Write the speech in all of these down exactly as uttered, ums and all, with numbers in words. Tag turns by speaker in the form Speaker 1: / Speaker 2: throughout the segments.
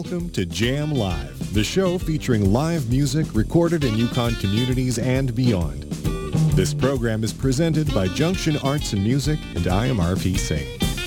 Speaker 1: Welcome to Jam Live, the show featuring live music recorded in Yukon communities and beyond. This program is presented by Junction Arts and Music, and I am R P Singh.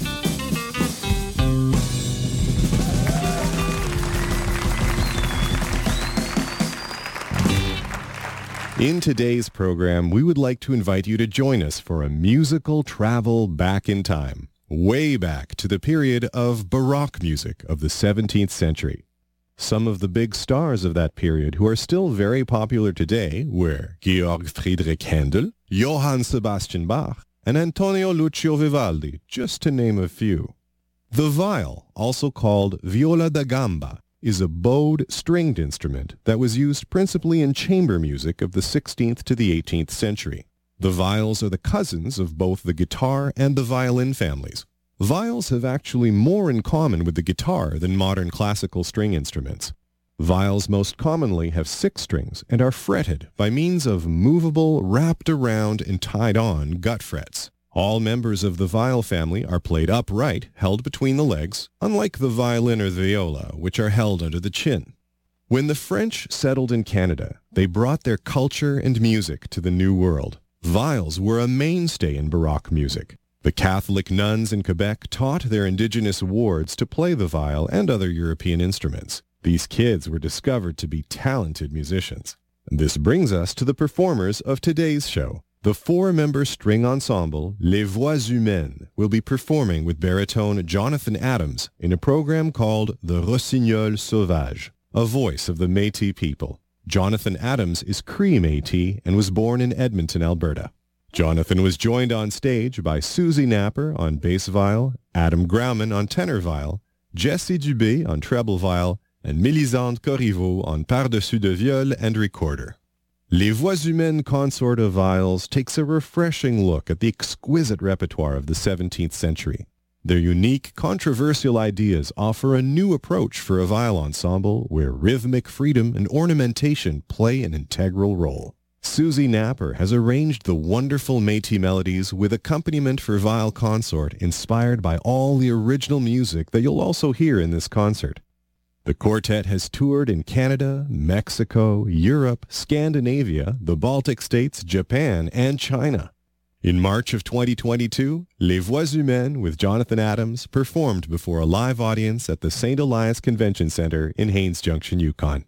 Speaker 1: In today's program, we would like to invite you to join us for a musical travel back in time, way back to the period of Baroque music of the seventeenth century. Some of the big stars of that period who are still very popular today were Georg Friedrich Händel, Johann Sebastian Bach, and Antonio Lucio Vivaldi, just to name a few. The viol, also called viola da gamba, is a bowed stringed instrument that was used principally in chamber music of the sixteenth to the eighteenth century. The viols are the cousins of both the guitar and the violin families. Viols have actually more in common with the guitar than modern classical string instruments. Viols most commonly have six strings and are fretted by means of movable, wrapped around, and tied on gut frets. All members of the viol family are played upright, held between the legs, unlike the violin or the viola, which are held under the chin. When the French settled in Canada, they brought their culture and music to the New World. Viols were a mainstay in Baroque music. The Catholic nuns in Quebec taught their indigenous wards to play the viol and other European instruments. These kids were discovered to be talented musicians. And this brings us to the performers of today's show. The four-member string ensemble, Les Voix Humaines, will be performing with baritone Jonathan Adams in a program called The Rossignol Sauvage, a voice of the Métis people. Jonathan Adams is Cree Métis and was born in Edmonton, Alberta. Jonathan was joined on stage by Susie Napper on bass viol, Adam Grauman on tenor viol, Jessie Dubé on treble viol, and Mélisande Corriveau on par-dessus de viol and recorder. Les Voix Humaines Consort of Viols takes a refreshing look at the exquisite repertoire of the seventeenth century. Their unique, controversial ideas offer a new approach for a viol ensemble where rhythmic freedom and ornamentation play an integral role. Susie Napper has arranged the wonderful Métis melodies with accompaniment for viol consort inspired by all the original music that you'll also hear in this concert. The quartet has toured in Canada, Mexico, Europe, Scandinavia, the Baltic States, Japan, and China. In March of twenty twenty-two, Les Voix Humaines with Jonathan Adams performed before a live audience at the Saint Elias Convention Center in Haines Junction, Yukon.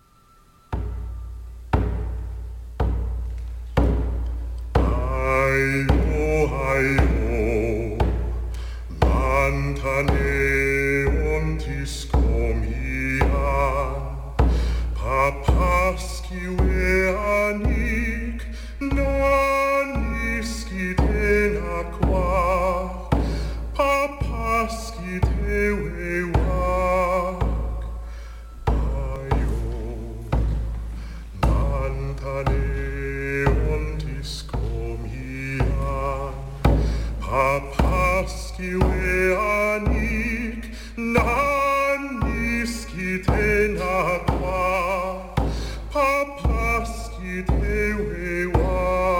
Speaker 2: Hi-ho, hi-ho, Lantaneontis Papaski weanik, naniski tenakwa, papaski tewewak. Ayo, nantaneontis komian, papaski weanik, naniski tenakwa. Papaski tewewa.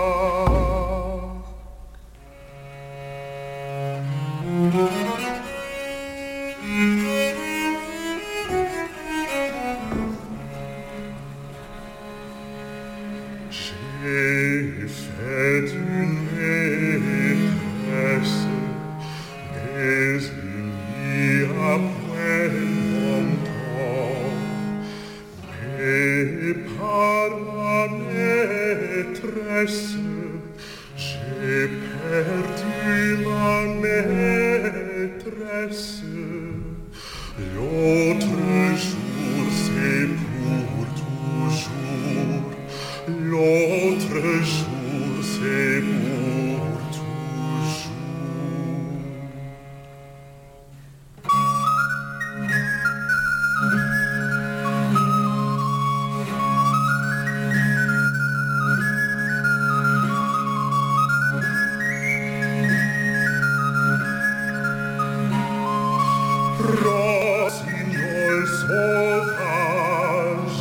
Speaker 2: J'ai fait une maîtresse, mais il n'y a point longtemps. Et par la maîtresse, j'ai perdu la maîtresse. L'autre jour, c'est pour toujours. L'autre jour, c'est pour toujours. Rossignol sauvage,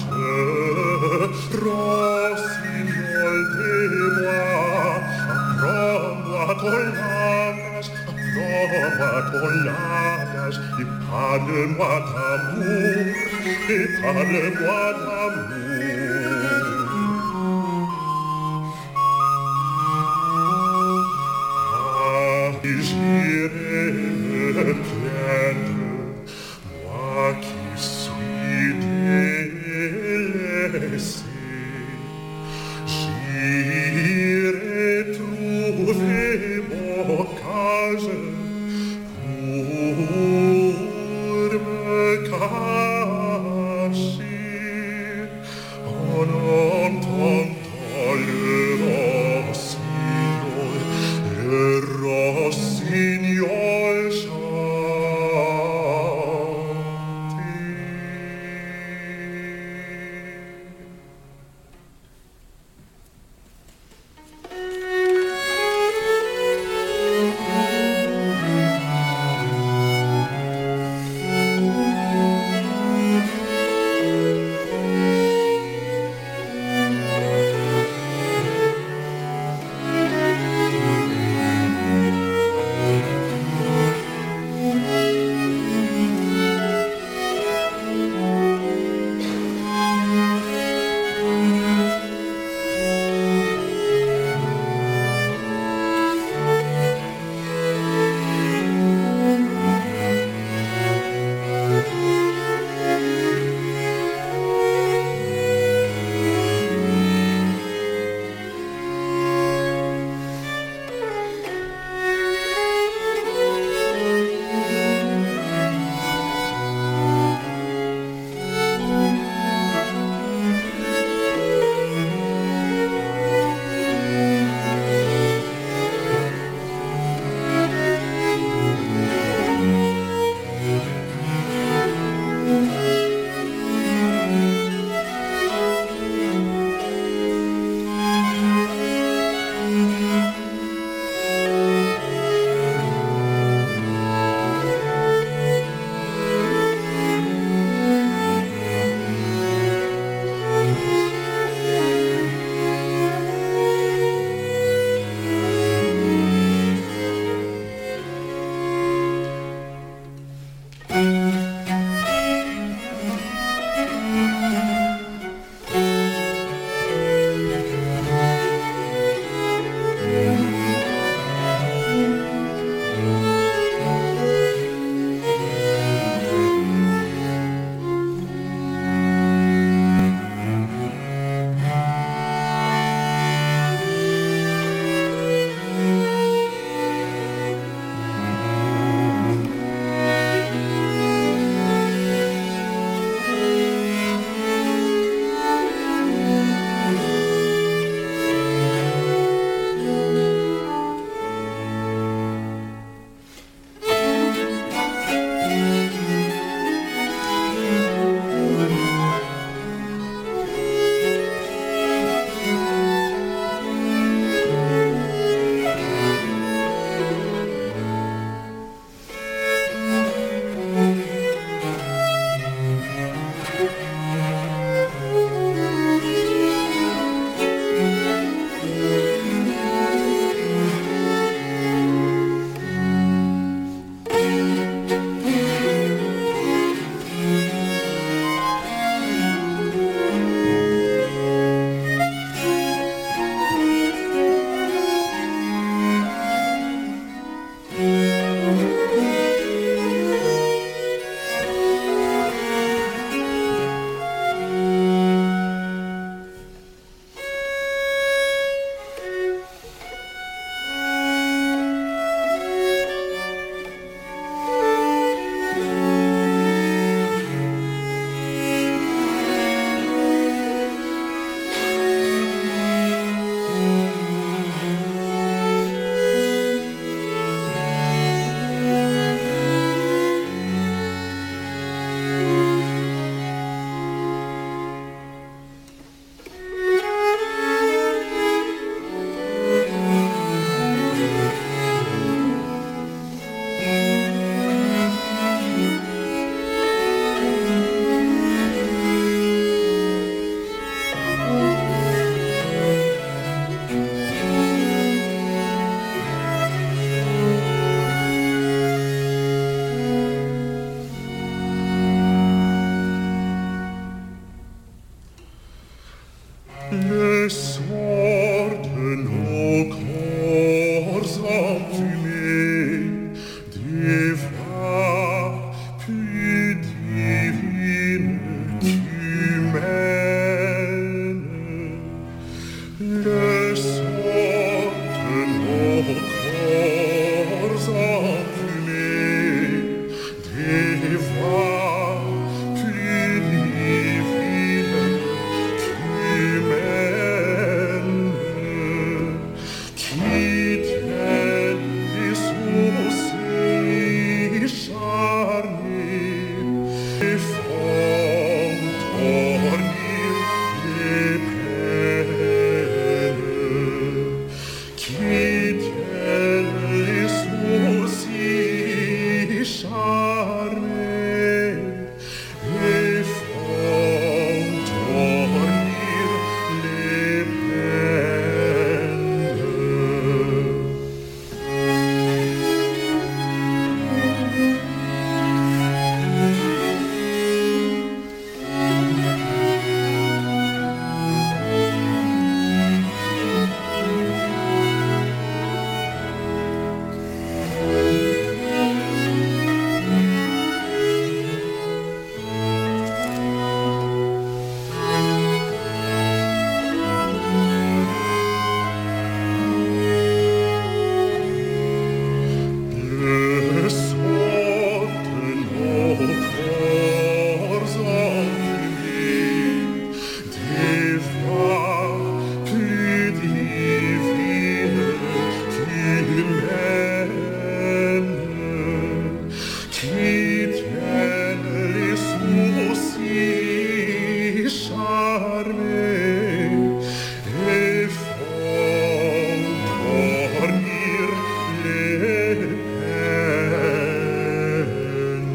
Speaker 2: rossignol des bois, apprends-moi ton langage, Ressors-moi ton langage et parle-moi d'amour, et parle-moi d'amour. Ah, j'irai me plaindre, moi qui suis délaissé. J'irai trouver mon cage pour me cacher en entendant le rossignol, le rossignol chanter. le sortent nos corps enfumés des voix plus divines qu'humaines. Le sortent nos corps enfumés des voix plus divines qu'humaines, qui tiennent les sourcils charnés et font tourner les peines, qui tiennent les sourcils charnés et font tourner les peines. Le sortent nos corps enfumés des voix plus divines qu'humaines, qui tiennent les sourcils charnés et font tourner les peines.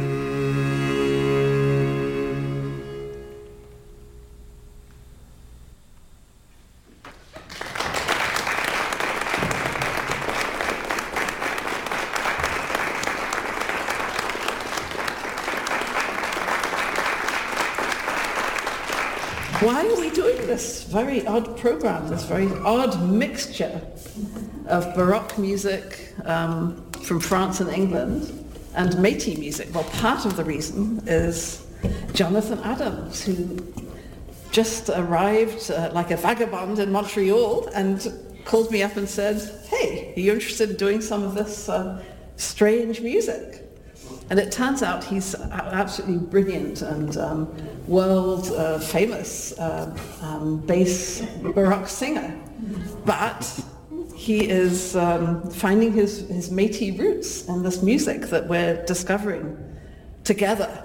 Speaker 3: Why are we doing this very odd program, this very odd mixture of Baroque music um, from France and England and Métis music? Well, part of the reason is Jonathan Adams, who just arrived uh, like a vagabond in Montreal and called me up and said, hey, are you interested in doing some of this uh, strange music? And it turns out he's a- absolutely brilliant and um, world uh, famous uh, um, bass Baroque singer. But he is um, finding his, his Métis roots in this music that we're discovering together.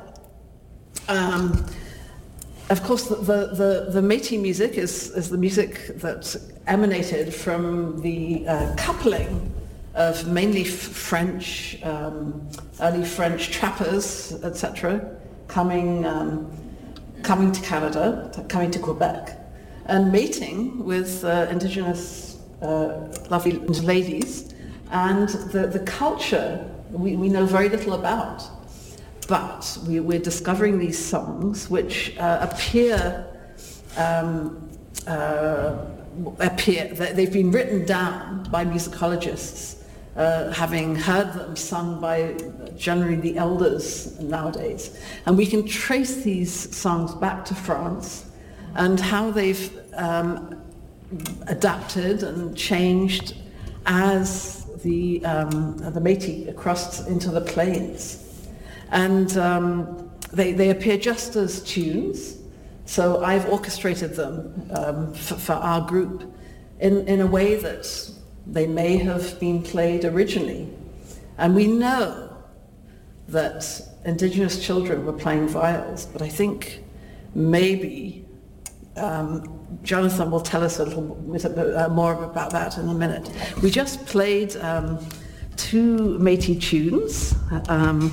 Speaker 3: Um, of course, the, the, the, the Métis music is, is the music that emanated from the uh, coupling of mainly f- French, um, early French trappers, et cetera, coming um, coming to Canada, t- coming to Quebec, and mating with uh, indigenous uh, lovely ladies, and the, the culture we, we know very little about. But we, we're discovering these songs which uh, appear um, uh, appear they- they've been written down by musicologists, uh, having heard them sung by generally the elders nowadays. And we can trace these songs back to France and how they've um, adapted and changed as the, um, the Métis crossed into the plains. And um, they, they appear just as tunes, so I've orchestrated them um, for, for our group in, in a way that they may have been played originally. And we know that indigenous children were playing viols, but I think maybe um, Jonathan will tell us a little bit uh, more about that in a minute. We just played um, two Métis tunes. Um,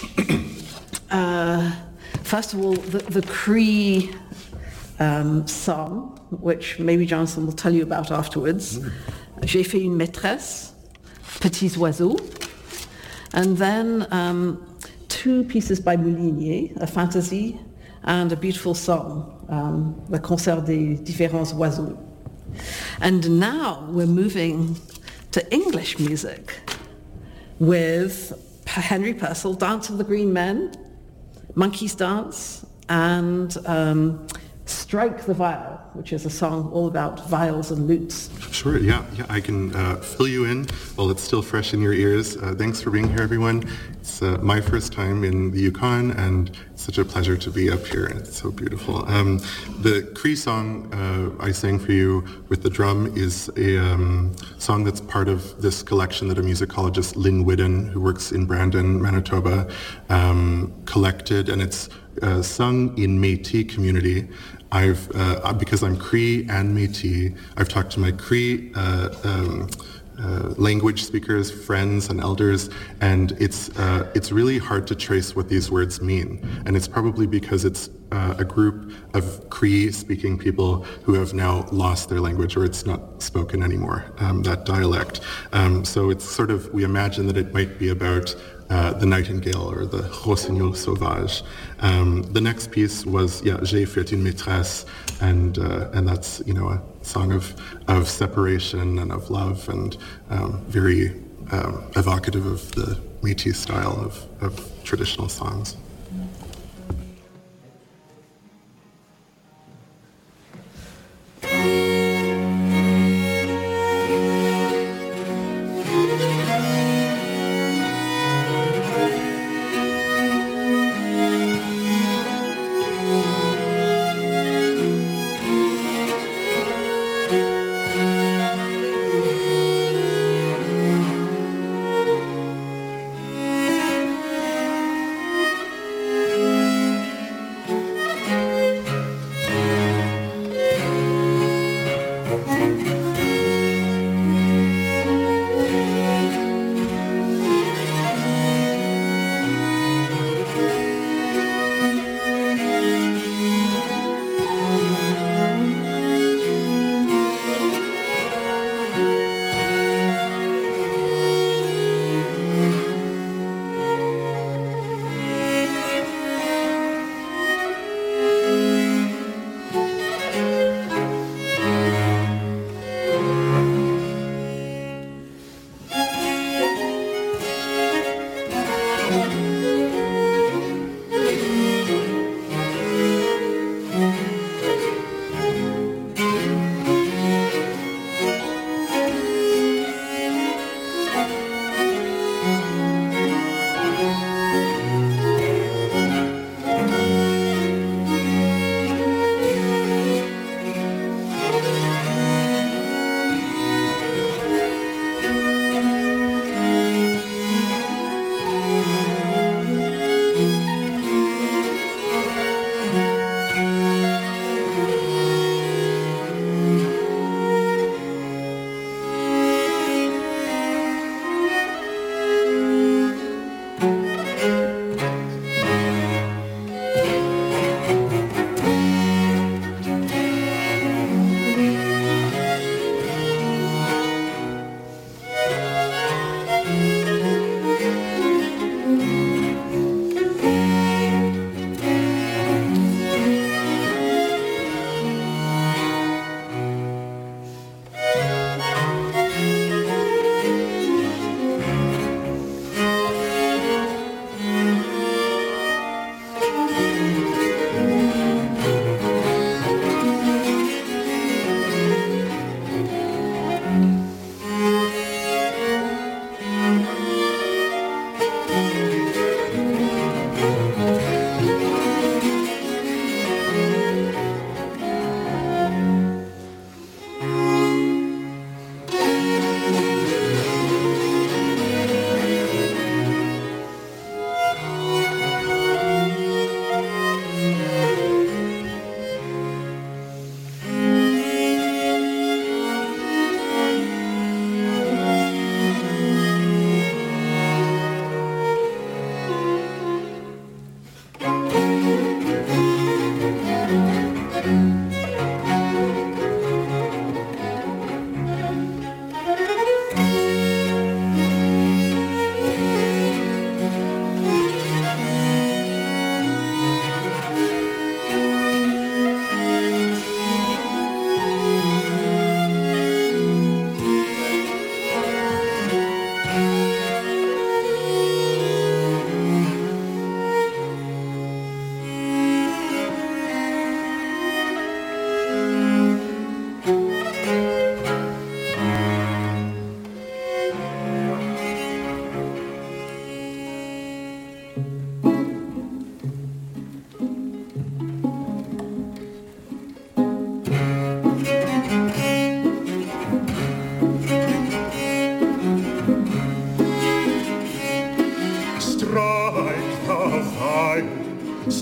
Speaker 3: uh, first of all, the, the Cree um, song, which maybe Jonathan will tell you about afterwards. Mm. J'ai fait une maîtresse, Petits oiseaux. And then um, two pieces by Moulinier, a fantasy, and a beautiful song, um, Le Concert des Différents Oiseaux. And now we're moving to English music with Henry Purcell, Dance of the Green Men, Monkey's Dance, and um, Strike the Viol, which is a song all about viols and lutes.
Speaker 4: Sure, yeah, yeah, I can uh, fill you in while it's still fresh in your ears. Uh, thanks for being here, everyone. It's uh, my first time in the Yukon, and it's such a pleasure to be up here. It's so beautiful. Um, the Cree song uh, I sang for you with the drum is a um, song that's part of this collection that a musicologist, Lynn Whiddon, who works in Brandon, Manitoba, um, collected, and it's uh, sung in Métis community. I've, uh, because I'm Cree and Métis, I've talked to my Cree uh, um, uh, language speakers, friends, and elders, and it's uh, it's really hard to trace what these words mean. And it's probably because it's uh, a group of Cree-speaking people who have now lost their language, or it's not spoken anymore, um, that dialect. Um, so it's sort of, we imagine that it might be about Uh, the nightingale or the rossignol sauvage. Um, the next piece was, yeah, J'ai fait une maîtresse, and uh, and that's, you know, a song of of separation and of love, and um, very um, evocative of the Métis style of, of traditional songs.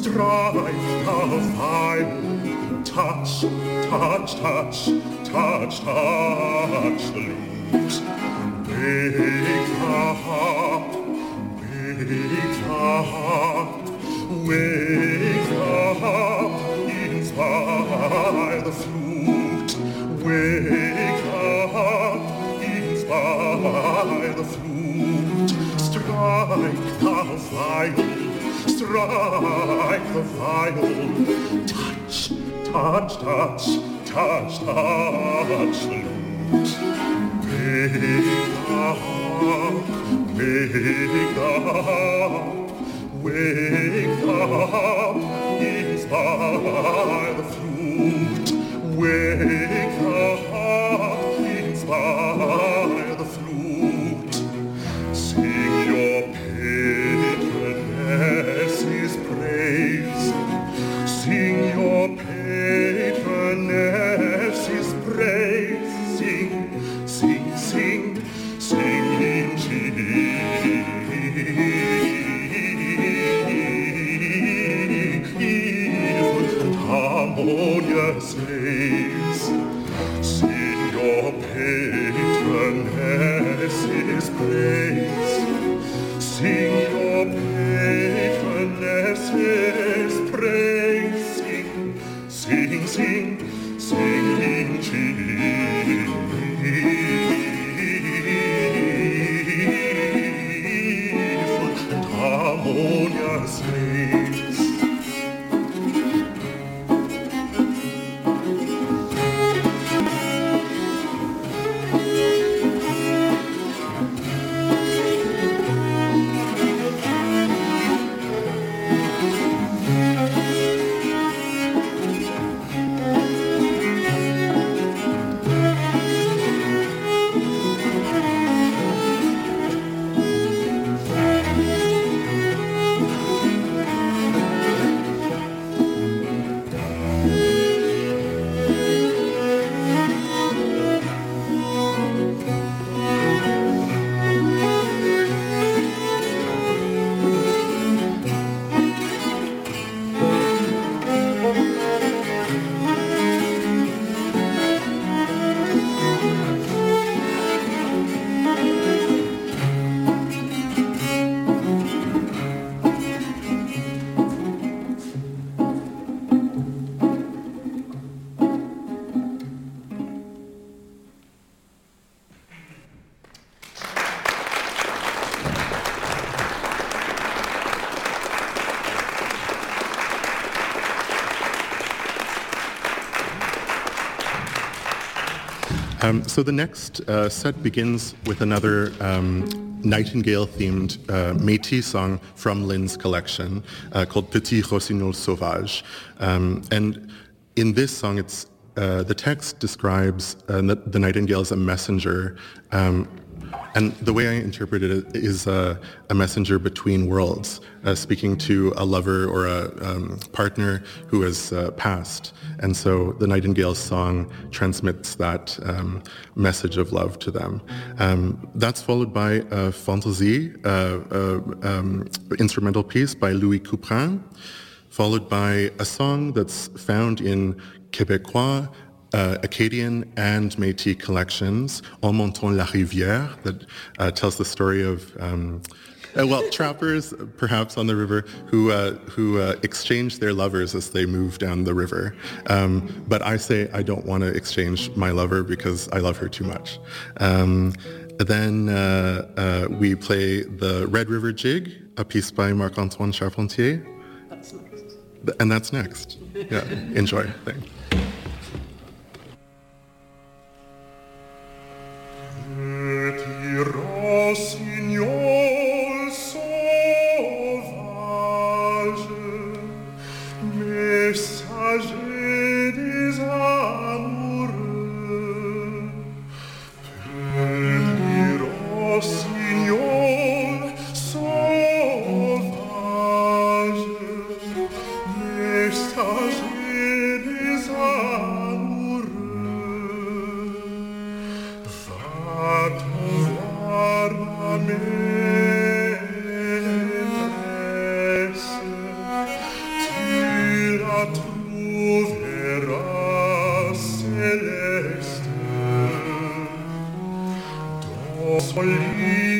Speaker 2: strike the viol, touch, touch, touch, touch, touch the lute. Wake the harp, wake the harp, wake the harp, inspire the flute. Wake the harp, inspire the flute. Strike the viol, strike the viol, touch, touch, touch, touch, touch the lute. Wake the harp, wake the harp, wake the harp, inspire the flute. Wake the harp, inspire the flute. Sing your patroness's praise. Sing your patroness's praise. Sing, sing, sing, sing in cheerful and harmonious days. Sing your patroness's praise. Sing your patroness's praise. Sing, sing, sing, sing in cheerful and harmonious days. Um, so the next uh, set begins with another um, Nightingale-themed uh, Métis song from Lynn's collection uh, called Petit Rossignol Sauvage. Um, and in this song, it's uh, the text describes uh, the, the nightingale as a messenger. Um, And the way I interpret it is uh, a messenger between worlds, uh, speaking to a lover or a um, partner who has uh, passed. And so the Nightingale's song transmits that um, message of love to them. Um, that's followed by a Fantaisie, uh, uh, um, instrumental piece by Louis Couperin, followed by a song that's found in Québécois, Uh, Acadian and Métis collections, En montant la rivière, that uh, tells the story of, um, uh, well, trappers, perhaps on the river, who uh, who uh, exchange their lovers as they move down the river. Um, but I say I don't want to exchange my lover because I love her too much. Um, then uh, uh, we play the Red River Jig, a piece by Marc-Antoine Charpentier.
Speaker 3: That's next.
Speaker 2: And that's next. Yeah, enjoy. Thanks. Petit rossignol sauvage, messager des amoureux. Petit rossignol sauvage, messager des
Speaker 5: sol